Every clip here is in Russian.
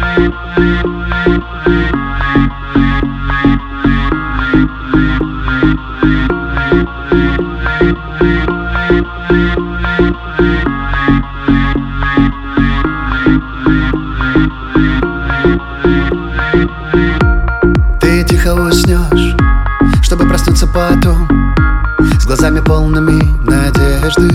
Ты тихо уснешь, чтобы проснуться потом с глазами полными надежды.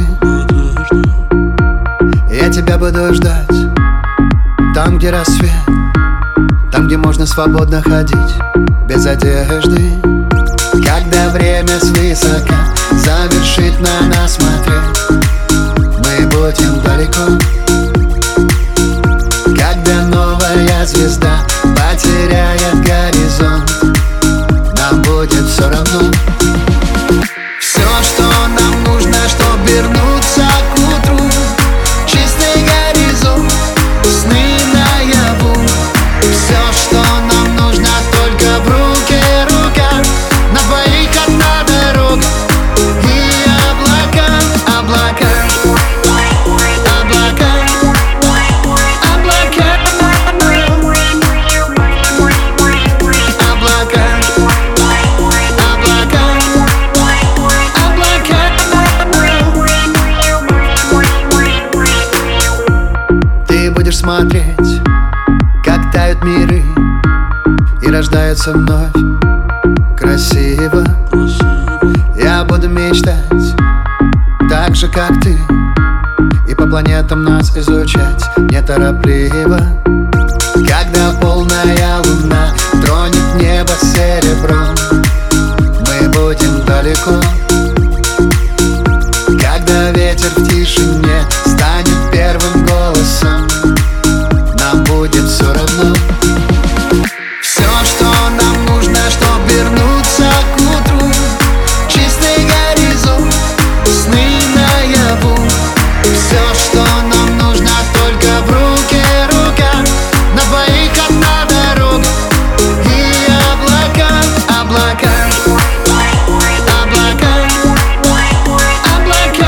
Я тебя буду ждать там, где рассвет, там, где можно свободно ходить без одежды. Когда время свысока завершит на нас смотреть, мы будем далеко. Когда новая звезда потеряет горизонт, нам будет все равно. Все, что нам нужно, чтоб вернуться к утру, чистый горизонт, сны наяву. Все, что нам нужно, только в руке рука, на двоих одна дорога и облака, облака, облака, облака, будешь смотреть, как тают миры и рождаются вновь красиво. Я буду мечтать так же, как ты, и по планетам нас изучать неторопливо. Когда полная луна тронет небо серебром, мы будем далеко. Когда ветер в тишине станет первым голосом, нам будет все равно. Все, что нам нужно, чтоб вернуться к утру, чистый горизонт, сны наяву. Все, что нам нужно, только в руке рука, на двоих одна дорога и облака, облака, облака, облака,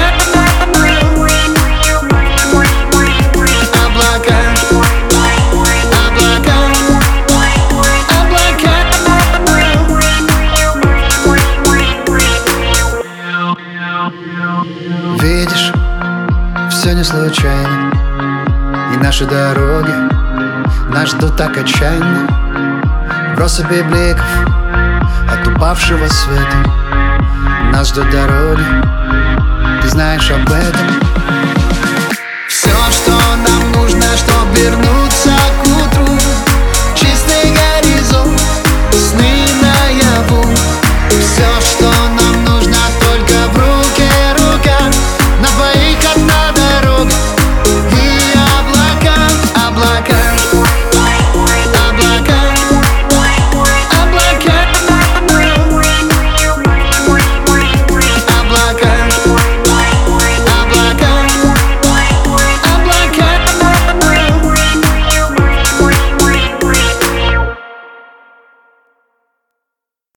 видишь, все не случайно, и наши дороги нас ждут так отчаянно. В россыпи бликов от упавшего света нас ждут дороги, ты знаешь об этом. Все, что нам нужно, чтоб вернуться к